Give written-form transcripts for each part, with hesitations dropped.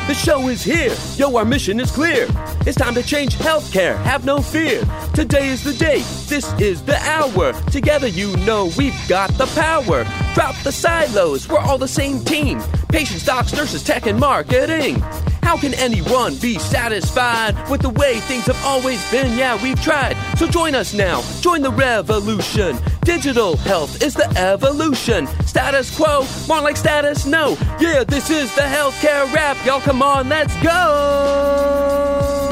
The show is here. Yo, our mission is clear. It's time to change healthcare. Have no fear. Today is the day. This is the hour. Together, you know we've got the power. Drop the silos. We're all the same team. Patients, docs, nurses, tech, and marketing. How can anyone be satisfied with the way things have always been? Yeah, we've tried. So join us now. Join the revolution. Digital health is the evolution. Status quo, more like status no. Yeah, this is the healthcare rap. Y'all come on, let's go.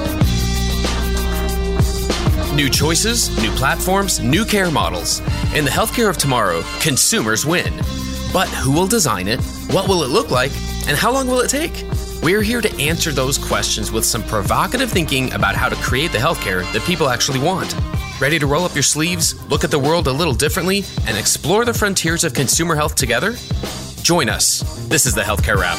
New choices, new platforms, new care models. In the healthcare of tomorrow, consumers win. But who will design it? What will it look like? And how long will it take? We're here to answer those questions with some provocative thinking about how to create the healthcare that people actually want. Ready to roll up your sleeves, look at the world a little differently, and explore the frontiers of consumer health together? Join us. This is the Healthcare Wrap.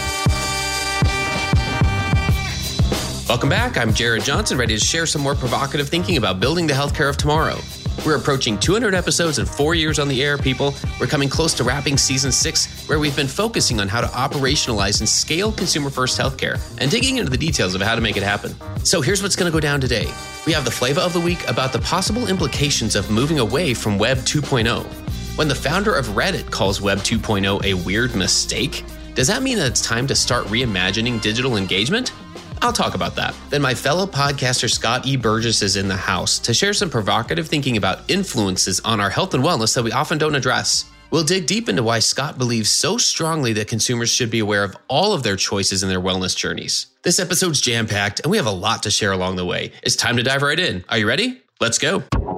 Welcome back. I'm Jared Johnson, ready to share some more provocative thinking about building the healthcare of tomorrow. We're approaching 200 episodes and 4 years on the air, people. We're coming close to wrapping season 6, where we've been focusing on how to operationalize and scale consumer-first healthcare and digging into the details of how to make it happen. So here's what's going to go down today. We have the flavor of the week about the possible implications of moving away from Web 2.0. When the founder of Reddit calls Web 2.0 a weird mistake, does that mean that it's time to start reimagining digital engagement? I'll talk about that. Then my fellow podcaster Scott E. Burgess is in the house to share some provocative thinking about influences on our health and wellness that we often don't address. We'll dig deep into why Scott believes so strongly that consumers should be aware of all of their choices in their wellness journeys. This episode's jam-packed, and we have a lot to share along the way. It's time to dive right in. Are you ready? Let's go.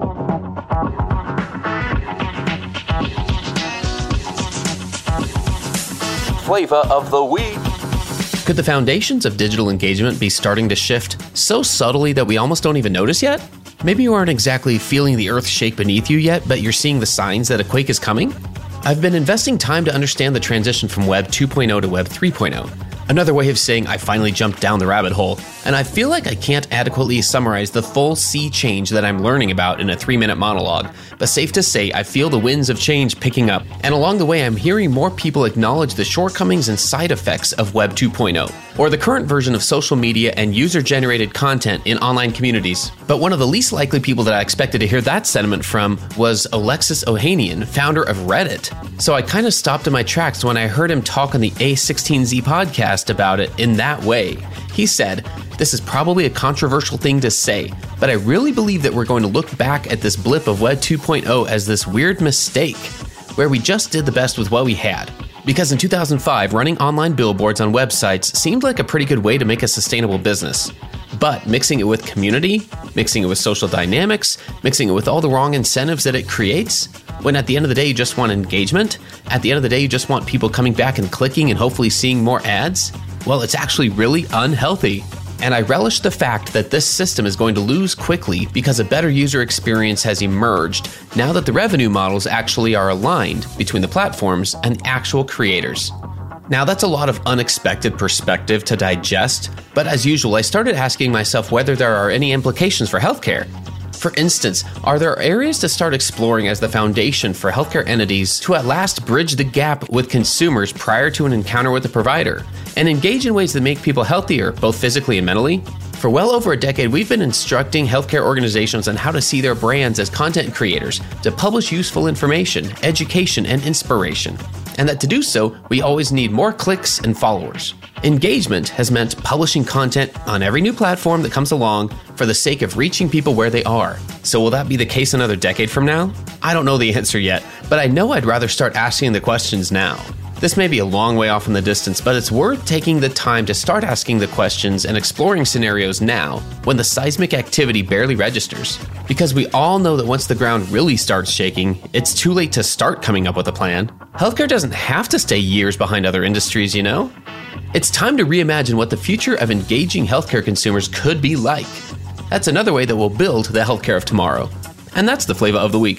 Flavor of the week. Could the foundations of digital engagement be starting to shift so subtly that we almost don't even notice yet? Maybe you aren't exactly feeling the earth shake beneath you yet, but you're seeing the signs that a quake is coming? I've been investing time to understand the transition from Web 2.0 to Web 3.0. Another way of saying I finally jumped down the rabbit hole, and I feel like I can't adequately summarize the full sea change that I'm learning about in a 3-minute monologue, but safe to say I feel the winds of change picking up, and along the way I'm hearing more people acknowledge the shortcomings and side effects of Web 2.0, or the current version of social media and user-generated content in online communities. But one of the least likely people that I expected to hear that sentiment from was Alexis Ohanian, founder of Reddit. So I kind of stopped in my tracks when I heard him talk on the A16Z podcast about it in that way. He said, "This is probably a controversial thing to say, but I really believe that we're going to look back at this blip of Web 2.0 as this weird mistake, where we just did the best with what we had. Because in 2005, running online billboards on websites seemed like a pretty good way to make a sustainable business. But mixing it with community, mixing it with social dynamics, mixing it with all the wrong incentives that it creates, when at the end of the day you just want engagement, at the end of the day you just want people coming back and clicking and hopefully seeing more ads, well, it's actually really unhealthy. And I relish the fact that this system is going to lose quickly because a better user experience has emerged now that the revenue models actually are aligned between the platforms and actual creators." Now, that's a lot of unexpected perspective to digest, but as usual, I started asking myself whether there are any implications for healthcare. For instance, are there areas to start exploring as the foundation for healthcare entities to at last bridge the gap with consumers prior to an encounter with the provider, and engage in ways that make people healthier, both physically and mentally? For well over a decade, we've been instructing healthcare organizations on how to see their brands as content creators, to publish useful information, education, and inspiration. And that to do so, we always need more clicks and followers. Engagement has meant publishing content on every new platform that comes along for the sake of reaching people where they are. So will that be the case another decade from now? I don't know the answer yet, but I know I'd rather start asking the questions now. This may be a long way off in the distance, but it's worth taking the time to start asking the questions and exploring scenarios now, when the seismic activity barely registers. Because we all know that once the ground really starts shaking, it's too late to start coming up with a plan. Healthcare doesn't have to stay years behind other industries, you know? It's time to reimagine what the future of engaging healthcare consumers could be like. That's another way that we'll build the healthcare of tomorrow. And that's the flavor of the week.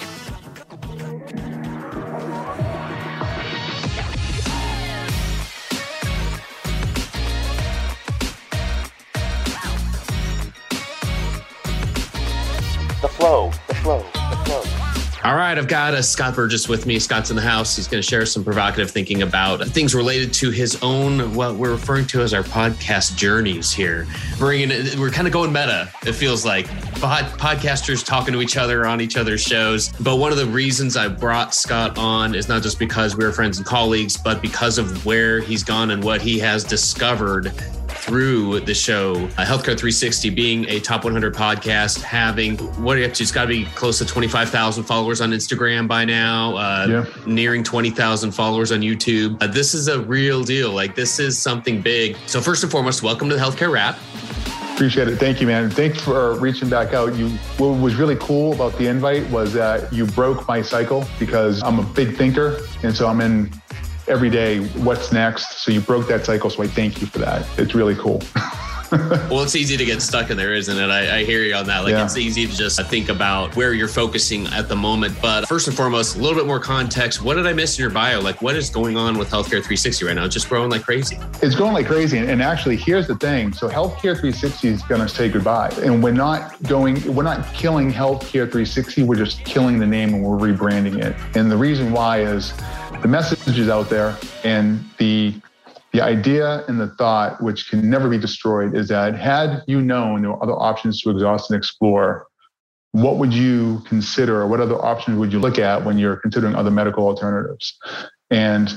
The flow. All right, I've got Scott Burgess with me. Scott's in the house. He's going to share some provocative thinking about things related to his own, what we're referring to as our podcast journeys here. We're kind of going meta, it feels like. Podcasters talking to each other on each other's shows. But one of the reasons I brought Scott on is not just because we're friends and colleagues, but because of where he's gone and what he has discovered through the show. Healthcare 360 being a top 100 podcast, having, what are you up to? It's got to be close to 25,000 followers on Instagram by now, nearing 20,000 followers on YouTube. This is a real deal. Like, this is something big. So first and foremost, welcome to the Healthcare Wrap. Appreciate it. Thank you, man. Thanks for reaching back out. What was really cool about the invite was that you broke my cycle, because I'm a big thinker. And so I'm in every day, what's next? So you broke that cycle. So I thank you for that. It's really cool. Well, it's easy to get stuck in there, isn't it? I hear you on that. Like, It's easy to just think about where you're focusing at the moment. But first and foremost, a little bit more context. What did I miss in your bio? Like, what is going on with Healthcare 360 right now? It's just growing like crazy. It's growing like crazy. And actually, here's the thing. So Healthcare 360 is going to say goodbye. And we're not killing Healthcare 360. We're just killing the name and we're rebranding it. And the reason why is the message is out there, and the idea and the thought, which can never be destroyed, is that had you known there were other options to exhaust and explore, what would you consider, or what other options would you look at when you're considering other medical alternatives? And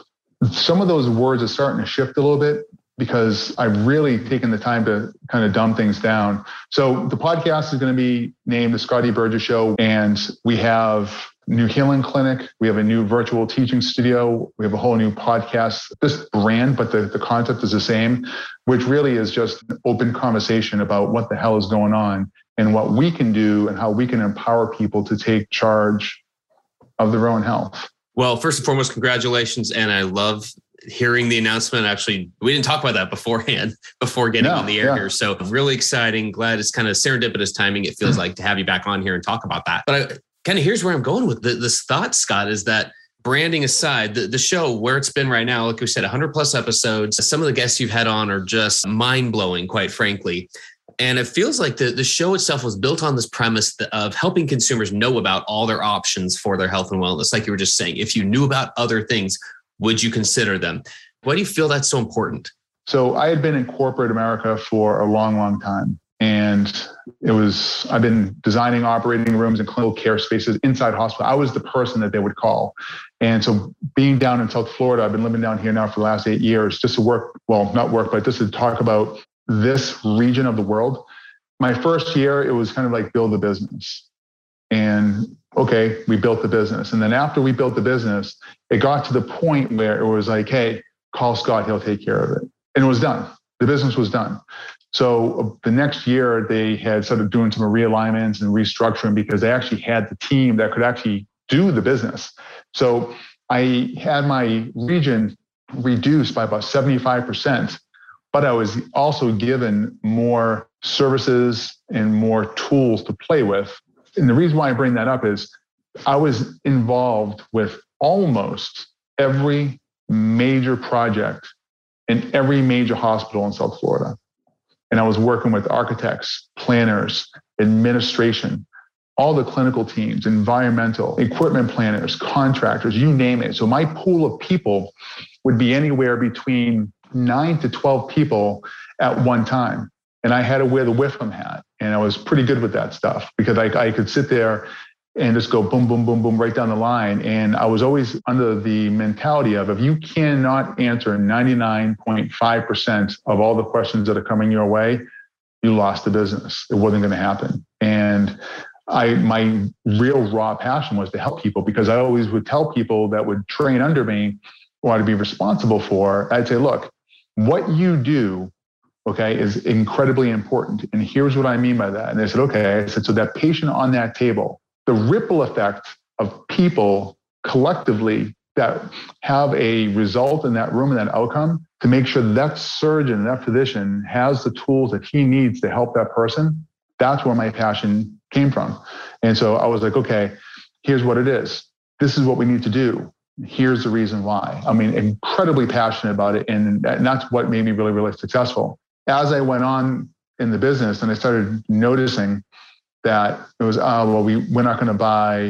some of those words are starting to shift a little bit, because I've really taken the time to kind of dumb things down. So the podcast is going to be named The Scotty Burgess Show, and we have new healing clinic. We have a new virtual teaching studio. We have a whole new podcast, this brand, but the concept is the same, which really is just an open conversation about what the hell is going on and what we can do and how we can empower people to take charge of their own health. Well, first and foremost, congratulations. And I love hearing the announcement. Actually, we didn't talk about that beforehand, before getting on the air here. So really exciting. Glad it's kind of serendipitous timing, it feels like, to have you back on here and talk about that. But here's where I'm going with this thought, Scott, is that branding aside, the show, where it's been right now, like we said, 100 plus episodes, some of the guests you've had on are just mind blowing, quite frankly. And it feels like the show itself was built on this premise of helping consumers know about all their options for their health and wellness. Like you were just saying, if you knew about other things, would you consider them? Why do you feel that's so important? So I had been in corporate America for a long, long time. And I've been designing operating rooms and clinical care spaces inside hospital. I was the person that they would call. And so being down in South Florida, I've been living down here now for the last 8 years, just to work, well, not work, but just to talk about this region of the world. My first year, it was kind of like build a business. And okay, we built the business. And then after we built the business, it got to the point where it was like, hey, call Scott, he'll take care of it. And it was done. The business was done. So the next year, they had started doing some realignments and restructuring, because they actually had the team that could actually do the business. So I had my region reduced by about 75%, but I was also given more services and more tools to play with. And the reason why I bring that up is I was involved with almost every major project in every major hospital in South Florida. And I was working with architects, planners, administration, all the clinical teams, environmental, equipment planners, contractors, you name it. So my pool of people would be anywhere between 9 to 12 people at one time. And I had to wear the WIFM hat. And I was pretty good with that stuff, because I could sit there and just go boom, boom, boom, boom, right down the line. And I was always under the mentality of, if you cannot answer 99.5% of all the questions that are coming your way, you lost the business. It wasn't going to happen. And my real raw passion was to help people, because I always would tell people that would train under me or to be responsible for, I'd say, look, what you do, okay, is incredibly important. And here's what I mean by that. And they said, okay. I said, so that patient on that table, the ripple effect of people collectively that have a result in that room and that outcome, to make sure that surgeon, that physician has the tools that he needs to help that person, that's where my passion came from. And so I was like, okay, here's what it is. This is what we need to do. Here's the reason why. I mean, incredibly passionate about it. And that's what made me really, really successful. As I went on in the business and I started noticing that it was, we're not going to buy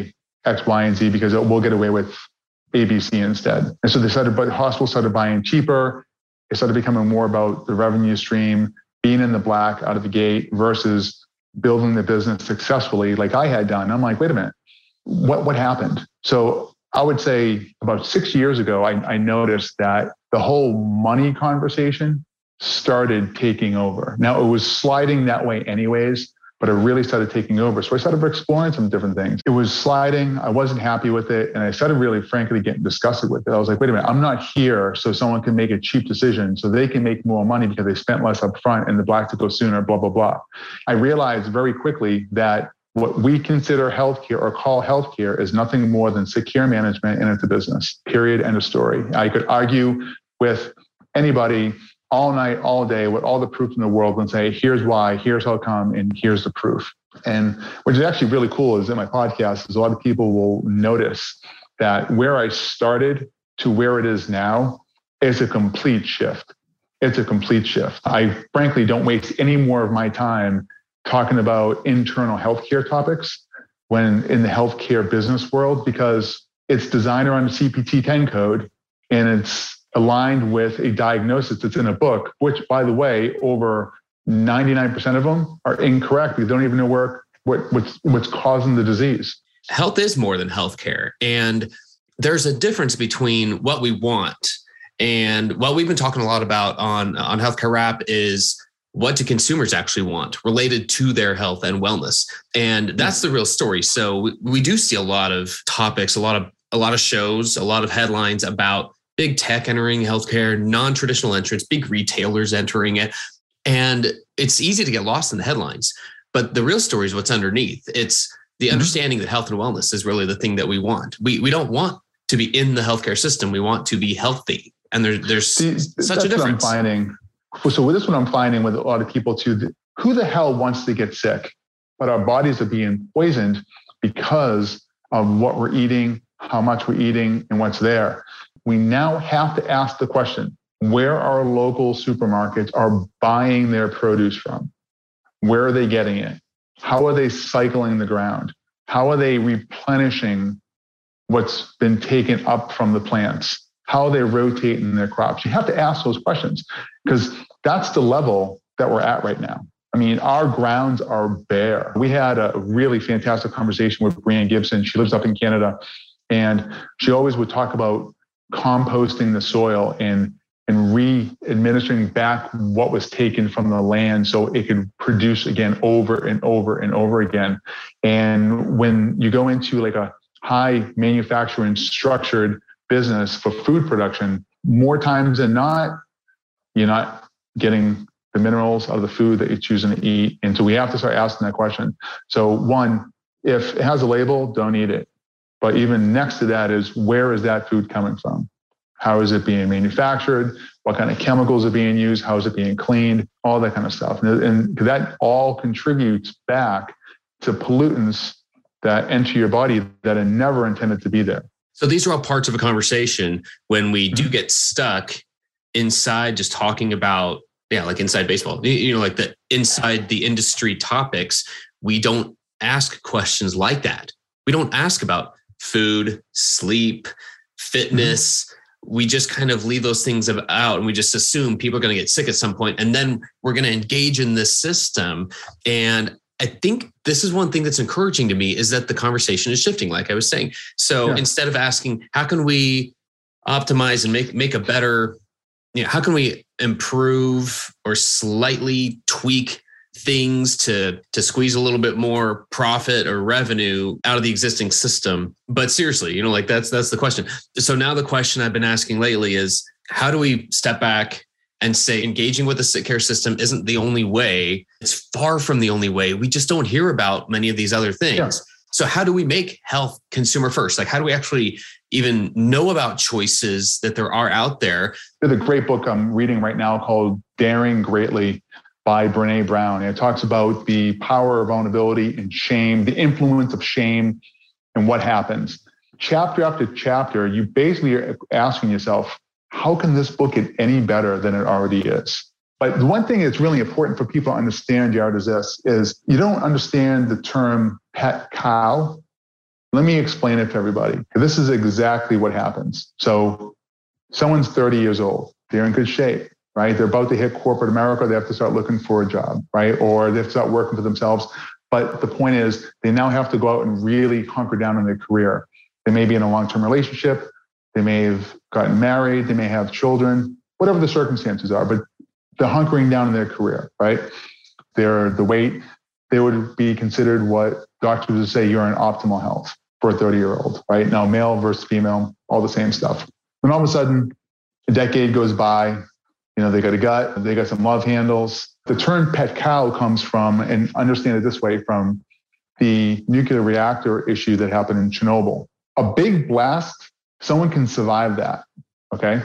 X, Y, and Z because we'll get away with ABC instead. And so hospitals started buying cheaper. It started becoming more about the revenue stream, being in the black out of the gate versus building the business successfully like I had done. I'm like, wait a minute, what happened? So I would say about 6 years ago, I noticed that the whole money conversation started taking over. Now it was sliding that way anyways, but it really started taking over. So I started exploring some different things. It was sliding. I wasn't happy with it. And I started really, frankly, getting disgusted with it. I was like, wait a minute, I'm not here so someone can make a cheap decision so they can make more money because they spent less up front and the black to go sooner, blah, blah, blah. I realized very quickly that what we consider healthcare or call healthcare is nothing more than sick care management, and it's a business, period, end of story. I could argue with anybody all night, all day, with all the proof in the world and say, here's why, here's how come, and here's the proof. And which is actually really cool is in my podcast is a lot of people will notice that where I started to where it is now is a complete shift. It's a complete shift. I frankly don't waste any more of my time talking about internal healthcare topics when in the healthcare business world, because it's designed around the CPT-10 code and it's aligned with a diagnosis that's in a book, which, by the way, over 99% of them are incorrect because they don't even know what's causing the disease. Health is more than healthcare. And there's a difference between what we want and what we've been talking a lot about on Healthcare Rap is what do consumers actually want related to their health and wellness. And that's the real story. So we do see a lot of topics, a lot of shows, a lot of headlines about big tech entering healthcare, non-traditional entrants, big retailers entering it. And it's easy to get lost in the headlines. But the real story is what's underneath. It's the understanding that health and wellness is really the thing that we want. We don't want to be in the healthcare system. We want to be healthy. And there's such a difference. What I'm finding. So with this one, I'm finding with a lot of people too, who the hell wants to get sick? But our bodies are being poisoned because of what we're eating, how much we're eating, and what's there. We now have to ask the question, where our local supermarkets are buying their produce from? Where are they getting it? How are they cycling the ground? How are they replenishing what's been taken up from the plants? How are they rotating their crops? You have to ask those questions because that's the level that we're at right now. I mean, our grounds are bare. We had a really fantastic conversation with Brianne Gibson. She lives up in Canada, and she always would talk about composting the soil and re-administering back what was taken from the land so it could produce again over and over and over again. And when you go into like a high manufacturing structured business for food production, more times than not, you're not getting the minerals out of the food that you're choosing to eat. And so we have to start asking that question. So one, if it has a label, don't eat it. But even next to that is, where is that food coming from? How is it being manufactured? What kind of chemicals are being used? How is it being cleaned? All that kind of stuff. And that all contributes back to pollutants that enter your body that are never intended to be there. So these are all parts of a conversation when we do get stuck inside just talking about, like inside baseball, like the inside the industry topics. We don't ask questions like that. We don't ask about food, sleep, fitness. We just kind of leave those things out and we just assume people are going to get sick at some point, and then we're going to engage in this system. And I think this is one thing that's encouraging to me is that the conversation is shifting, like I was saying. So instead of asking, how can we optimize and make a better, how can we improve or slightly tweak things to squeeze a little bit more profit or revenue out of the existing system? But seriously, like that's the question. So now the question I've been asking lately is, how do we step back and say engaging with the sick care system isn't the only way? It's far from the only way. We just don't hear about many of these other things. Yeah. So how do we make health consumer first? Like, how do we actually even know about choices that there are out there? There's a great book I'm reading right now called Daring Greatly by Brene Brown. And it talks about the power of vulnerability and shame, the influence of shame and what happens. Chapter after chapter, you basically are asking yourself, how can this book get any better than it already is? But the one thing that's really important for people to understand, Jared, is this, is you don't understand the term pet cow. Let me explain it to everybody. This is exactly what happens. So someone's 30 years old. They're in good shape, right? They're about to hit corporate America. They have to start looking for a job, right? Or they have to start working for themselves. But the point is, they now have to go out and really hunker down on their career. They may be in a long-term relationship. They may have gotten married. They may have children, whatever the circumstances are, but they're hunkering down in their career, right? They're the weight. They would be considered what doctors would say you're in optimal health for a 30-year-old, right? Now, male versus female, all the same stuff. Then all of a sudden, a decade goes by, they got a gut, they got some love handles. The term pet cow comes from, and understand it this way, from the nuclear reactor issue that happened in Chernobyl. A big blast, someone can survive that, okay?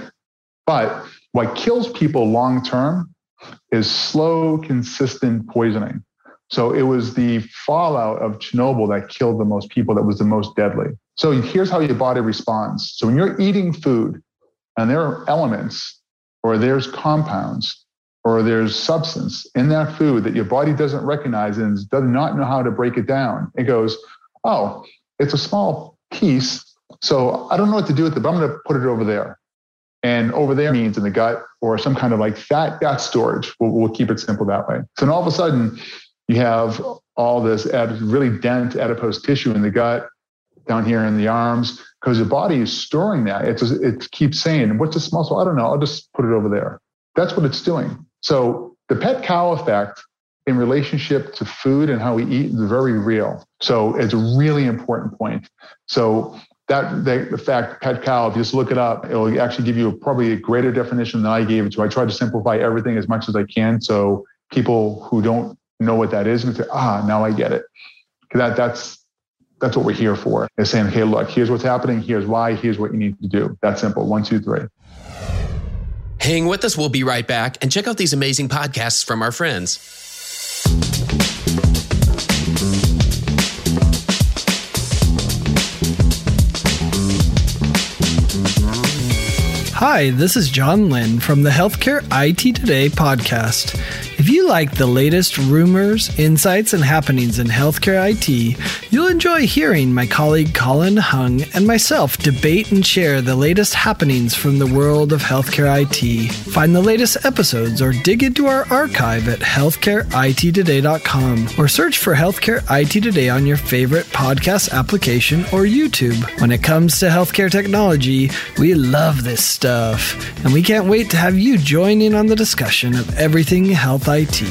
But what kills people long-term is slow, consistent poisoning. So it was the fallout of Chernobyl that killed the most people, that was the most deadly. So here's how your body responds. So when you're eating food and there are elements or there's compounds or there's substance in that food that your body doesn't recognize and does not know how to break it down, it goes, oh, it's a small piece, so I don't know what to do with it, but I'm going to put it over there. And over there means in the gut or some kind of like fat storage. We'll keep it simple that way. So then all of a sudden, you have all this really dense adipose tissue in the gut, down here in the arms, because your body is storing that. It keeps saying, what's the smell? So I don't know, I'll just put it over there. That's what it's doing. So the pet cow effect in relationship to food and how we eat is very real. So it's a really important point. So the fact pet cow, if you just look it up, it will actually give you probably a greater definition than I gave it to. I try to simplify everything as much as I can, so people who don't know what that is and say, now I get it. Because that's what we're here for. Is saying, hey, look, here's what's happening, here's why, here's what you need to do. That's simple. 1, 2, 3. Hang with us. We'll be right back, and check out these amazing podcasts from our friends. Hi, this is John Lynn from the Healthcare IT Today podcast. If you like the latest rumors, insights, and happenings in healthcare IT, you'll enjoy hearing my colleague Colin Hung and myself debate and share the latest happenings from the world of healthcare IT. Find the latest episodes or dig into our archive at healthcareittoday.com or search for Healthcare IT Today on your favorite podcast application or YouTube. When it comes to healthcare technology, we love this stuff, and we can't wait to have you join in on the discussion of everything health IT.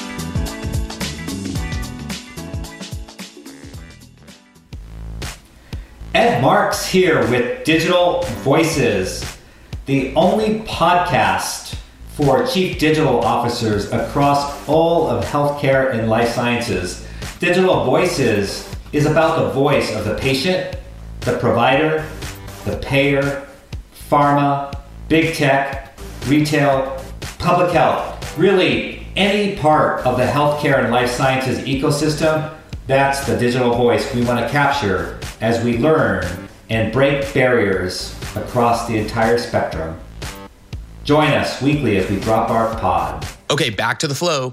Ed Marks here with Digital Voices, the only podcast for chief digital officers across all of healthcare and life sciences. Digital Voices is about the voice of the patient, the provider, the payer, pharma, big tech, retail, public health, really any part of the healthcare and life sciences ecosystem. That's the digital voice we want to capture as we learn and break barriers across the entire spectrum. Join us weekly as we drop our pod. Okay, back to the flow.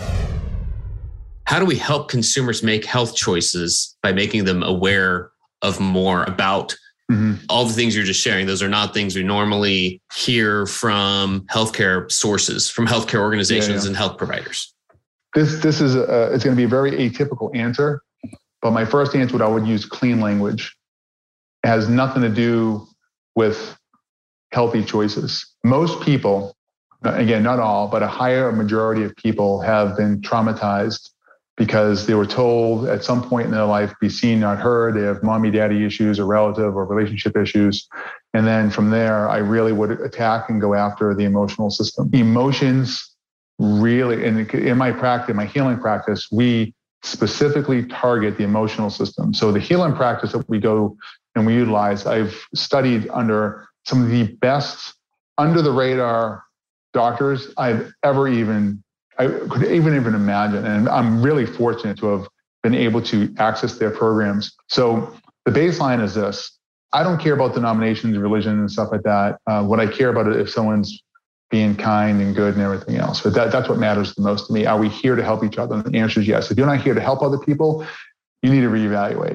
How do we help consumers make health choices by making them aware of more about all the things you're just sharing? Those are not things we normally hear from healthcare sources, from healthcare organizations and health providers. This is it's going to be a very atypical answer, but my first answer I would use clean language. It has nothing to do with healthy choices. Most people, again, not all, but a higher majority of people have been traumatized because they were told at some point in their life, be seen, not heard. They have mommy, daddy issues or relative or relationship issues. And then from there, I really would attack and go after the emotional system. Emotions really, and in my practice, my healing practice, we specifically target the emotional system. So the healing practice that we go and we utilize, I've studied under some of the best under the radar doctors I could even imagine. And I'm really fortunate to have been able to access their programs. So the baseline is this. I don't care about denominations, religion, and stuff like that. What I care about is if someone's being kind and good and everything else. But that's what matters the most to me. Are we here to help each other? And the answer is yes. If you're not here to help other people, you need to reevaluate.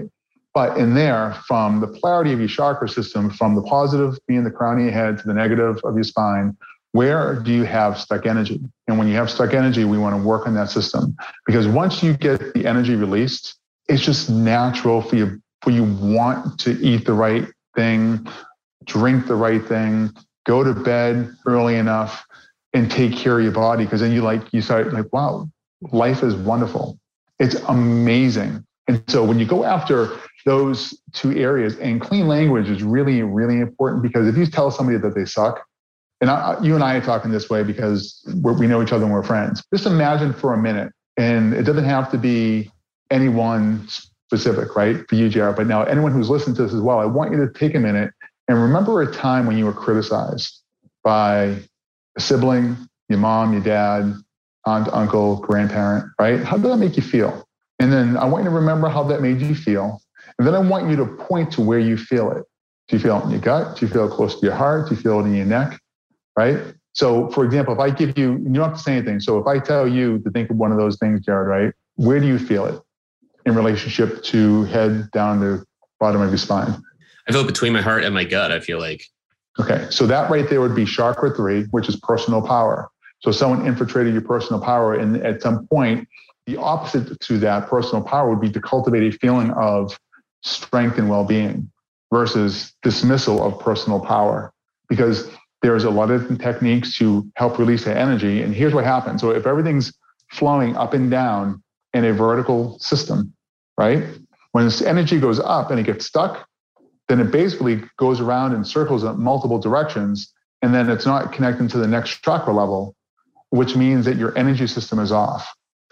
But in there, from the polarity of your chakra system, from the positive being the crown of your head to the negative of your spine, where do you have stuck energy? And when you have stuck energy, we want to work on that system. Because once you get the energy released, it's just natural for you want to eat the right thing, drink the right thing, go to bed early enough, and take care of your body. Because then you start like, wow, life is wonderful. It's amazing. And so when you go after those two areas, and clean language is really, really important, because if you tell somebody that they suck, and you and I are talking this way because we know each other and we're friends. Just imagine for a minute, and it doesn't have to be anyone specific, right? For you, Jared, but now anyone who's listening to this as well, I want you to take a minute and remember a time when you were criticized by a sibling, your mom, your dad, aunt, uncle, grandparent, right? How did that make you feel? And then I want you to remember how that made you feel. And then I want you to point to where you feel it. Do you feel it in your gut? Do you feel it close to your heart? Do you feel it in your neck? Right? So for example, if I give you, you don't have to say anything. So if I tell you to think of one of those things, Jared, right? Where do you feel it in relationship to head down the bottom of your spine? I feel it between my heart and my gut, I feel like. Okay. So that right there would be chakra 3, which is personal power. So someone infiltrated your personal power, and at some point, the opposite to that personal power would be to cultivate a feeling of strength and well-being versus dismissal of personal power, because there's a lot of different techniques to help release that energy. And here's what happens. So if everything's flowing up and down in a vertical system, right? When this energy goes up and it gets stuck, then it basically goes around in circles in multiple directions, and then it's not connecting to the next chakra level, which means that your energy system is off.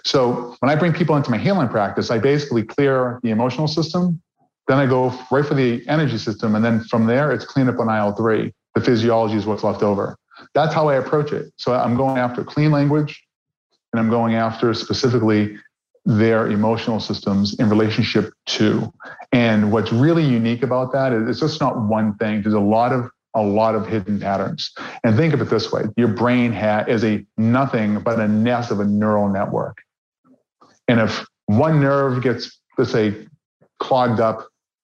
So when I bring people into my healing practice, I basically clear the emotional system. Then I go right for the energy system. And then from there, it's clean up on IL-3. The physiology is what's left over. That's how I approach it. So I'm going after clean language, and I'm going after specifically their emotional systems in relationship to. And what's really unique about that is it's just not one thing. There's a lot of hidden patterns. And think of it this way. Your brain is a nothing but a nest of a neural network. And if one nerve gets, let's say, clogged up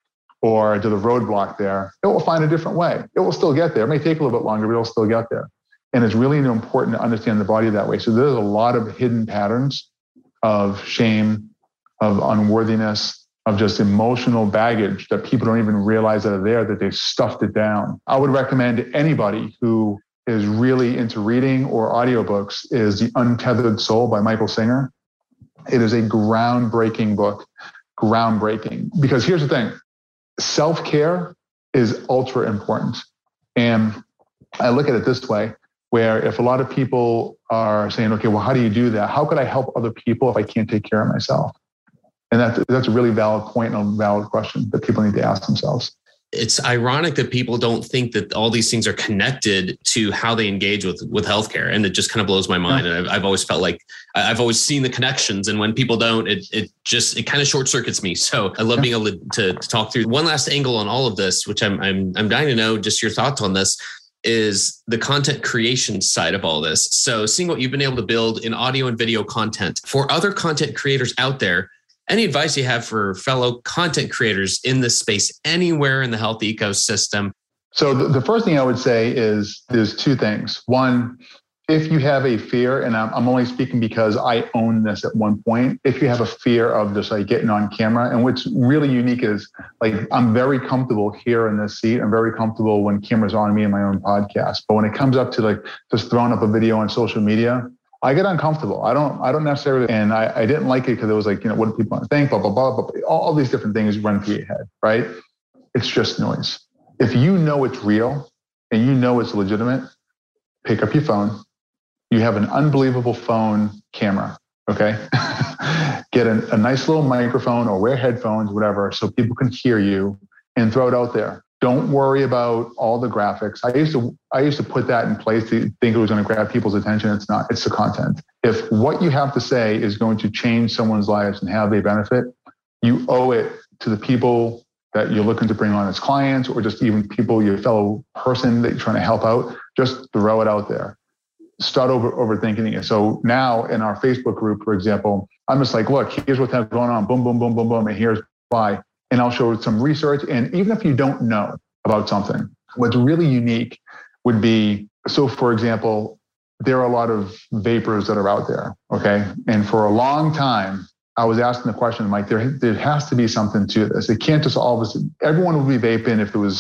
or to the roadblock there, it will find a different way. It will still get there. It may take a little bit longer, but it'll still get there. And it's really important to understand the body that way. So there's a lot of hidden patterns of shame, of unworthiness, of just emotional baggage that people don't even realize that are there, that they've stuffed it down. I would recommend anybody who is really into reading or audiobooks is The Untethered Soul by Michael Singer. It is a groundbreaking book, groundbreaking. Because here's the thing, self-care is ultra important. And I look at it this way, where if a lot of people are saying, okay, well, how do you do that? How could I help other people if I can't take care of myself? And that's a really valid point and a valid question that people need to ask themselves. It's ironic that people don't think that all these things are connected to how they engage with healthcare. And it just kind of blows my mind. And I've always felt like I've always seen the connections. And when people don't, it kind of short circuits me. So I love being able to talk through one last angle on all of this, which I'm dying to know just your thoughts on this, is the content creation side of all this. So seeing what you've been able to build in audio and video content for other content creators out there, any advice you have for fellow content creators in this space, anywhere in the health ecosystem? So the first thing I would say is there's two things. One, if you have a fear, and I'm only speaking because I own this at one point, if you have a fear of just like getting on camera, and what's really unique is like, I'm very comfortable here in this seat. I'm very comfortable when camera's on me in my own podcast. But when it comes up to like just throwing up a video on social media, I get uncomfortable. I don't necessarily, and I didn't like it because it was like, what do people want to think, blah, blah, blah, blah. All these different things run through your head, right? It's just noise. If you know it's real and you know it's legitimate, pick up your phone. You have an unbelievable phone camera, okay? Get a nice little microphone or wear headphones, whatever, so people can hear you, and throw it out there. Don't worry about all the graphics. I used to put that in place to think it was going to grab people's attention. It's not. It's the content. If what you have to say is going to change someone's lives and have a benefit, you owe it to the people that you're looking to bring on as clients, or just even people, your fellow person that you're trying to help out. Just throw it out there. Start overthinking it. So now in our Facebook group, for example, I'm just like, look, here's what's going on. Boom, boom, boom, boom, boom. And here's why. and I'll show some research. And even if you don't know about something, what's really unique would be, so for example, there are a lot of vapors that are out there, okay? And for a long time, I was asking the question, Mike, there has to be something to this. It can't just all of a sudden, everyone would be vaping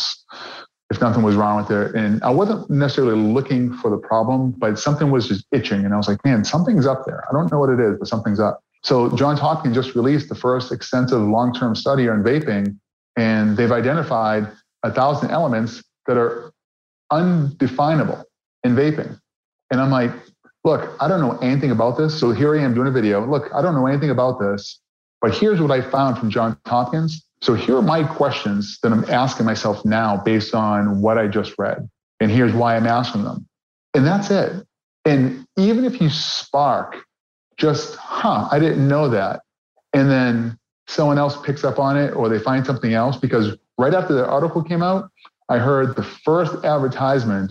if nothing was wrong with it. And I wasn't necessarily looking for the problem, but something was just itching. And I was like, man, something's up there. I don't know what it is, but something's up. So Johns Hopkins just released the first extensive long-term study on vaping, and they've identified 1,000 elements that are undefinable in vaping. And I'm like, look, I don't know anything about this. So here I am doing a video. Look, I don't know anything about this, but here's what I found from Johns Hopkins. So here are my questions that I'm asking myself now based on what I just read. And here's why I'm asking them. And that's it. And even if you spark just, I didn't know that. And then someone else picks up on it, or they find something else, because right after the article came out, I heard the first advertisement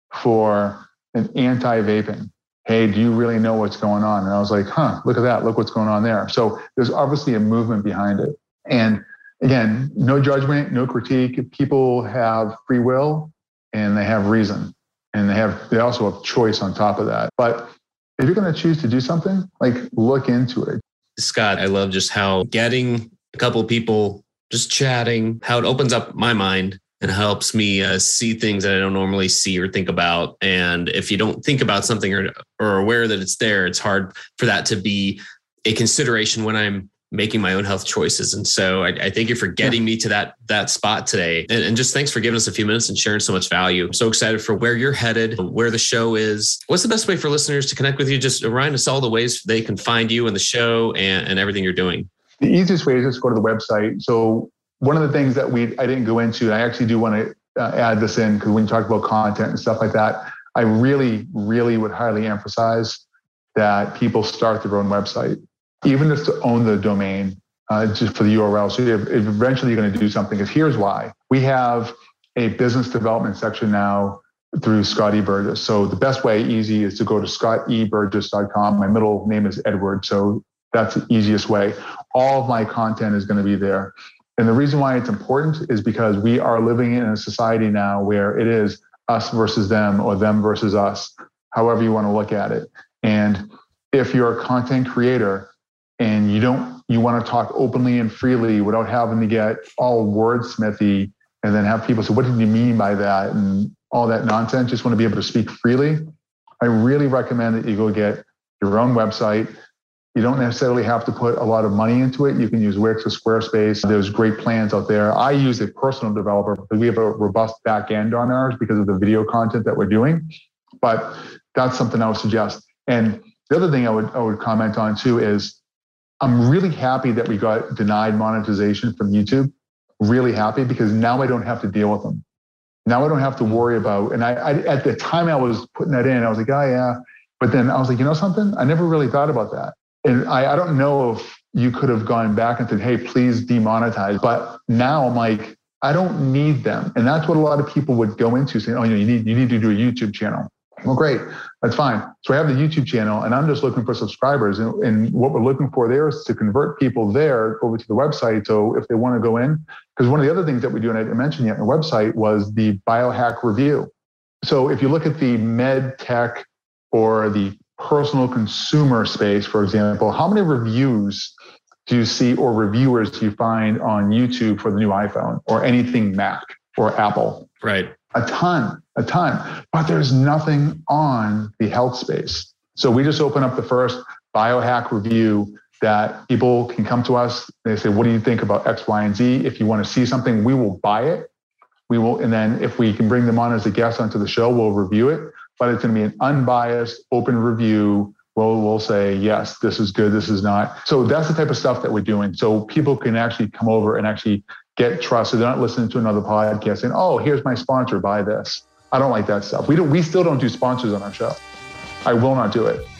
for an anti-vaping. Hey, do you really know what's going on? And I was like, look at that. Look what's going on there. So there's obviously a movement behind it. And again, no judgment, no critique. People have free will and they have reason, and they also have choice on top of that. But if you're going to choose to do something, like, look into it. Scott, I love just how getting a couple of people just chatting, how it opens up my mind and helps me see things that I don't normally see or think about. And if you don't think about something or aware that it's there, it's hard for that to be a consideration when I'm making my own health choices. And so I thank you for getting me to that spot today. And just thanks for giving us a few minutes and sharing so much value. I'm so excited for where you're headed, where the show is. What's the best way for listeners to connect with you? Just remind us all the ways they can find you and the show and everything you're doing. The easiest way is just go to the website. So one of the things that I didn't go into, and I actually do want to add this in, because when you talk about content and stuff like that, I really, really would highly emphasize that people start their own website, even just to own the domain, just for the URL. So eventually you're going to do something. Because here's why. We have a business development section now through Scott E. Burgess. So the best way, easy, is to go to scotteburgess.com. My middle name is Edward, so that's the easiest way. All of my content is going to be there. And the reason why it's important is because we are living in a society now where it is us versus them, or them versus us, however you want to look at it. And if you're a content creator and you want to talk openly and freely without having to get all wordsmithy and then have people say, what did you mean by that? And all that nonsense, just want to be able to speak freely, I really recommend that you go get your own website. You don't necessarily have to put a lot of money into it. You can use Wix or Squarespace. There's great plans out there. I use a personal developer because we have a robust back end on ours because of the video content that we're doing. But that's something I would suggest. And the other thing I would comment on too is I'm really happy that we got denied monetization from YouTube. Really happy, because now I don't have to deal with them. Now I don't have to worry about, and I at the time I was putting that in, I was like, oh yeah. But then I was like, you know something? I never really thought about that. And I don't know if you could have gone back and said, hey, please demonetize. But now I'm like, I don't need them. And that's what a lot of people would go into, saying, oh, you need to do a YouTube channel. Well, great. That's fine. So I have the YouTube channel and I'm just looking for subscribers. And what we're looking for there is to convert people there over to the website. So if they want to go in, because one of the other things that we do, and I didn't mention yet on the website, was the biohack review. So if you look at the med tech or the personal consumer space, for example, how many reviews do you see or reviewers do you find on YouTube for the new iPhone or anything Mac or Apple? Right. A ton. But there's nothing on the health space. So we just open up the first biohack review that people can come to us. They say, what do you think about X, Y, and Z? If you want to see something, we will buy it. We will, and then if we can bring them on as a guest onto the show, we'll review it. But it's going to be an unbiased, open review. We'll say, yes, this is good, this is not. So that's the type of stuff that we're doing. So people can actually come over and actually get trust. So they're not listening to another podcast saying, oh, here's my sponsor, buy this. I don't like that stuff. We still don't do sponsors on our show. I will not do it.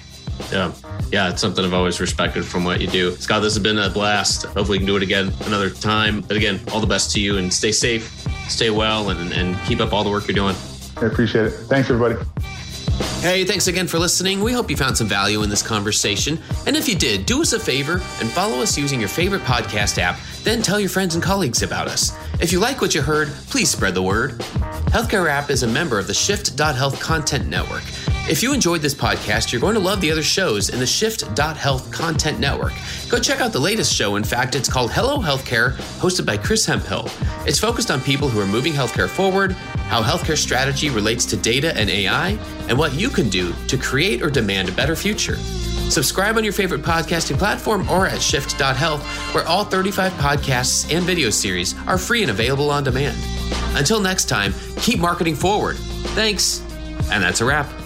Yeah, it's something I've always respected from what you do. Scott, this has been a blast. Hopefully we can do it again another time. But again, all the best to you, and stay safe, stay well, and keep up all the work you're doing. I appreciate it. Thanks, everybody. Hey, thanks again for listening. We hope you found some value in this conversation. And if you did, do us a favor and follow us using your favorite podcast app, then tell your friends and colleagues about us. If you like what you heard, please spread the word. Healthcare App is a member of the Shift.Health Content Network. If you enjoyed this podcast, you're going to love the other shows in the Shift.Health Content Network. Go check out the latest show. In fact, it's called Hello Healthcare, hosted by Chris Hemphill. It's focused on people who are moving healthcare forward, how healthcare strategy relates to data and AI, and what you can do to create or demand a better future. Subscribe on your favorite podcasting platform or at Shift.Health, where all 35 podcasts and video series are free and available on demand. Until next time, keep marketing forward. Thanks. And that's a wrap.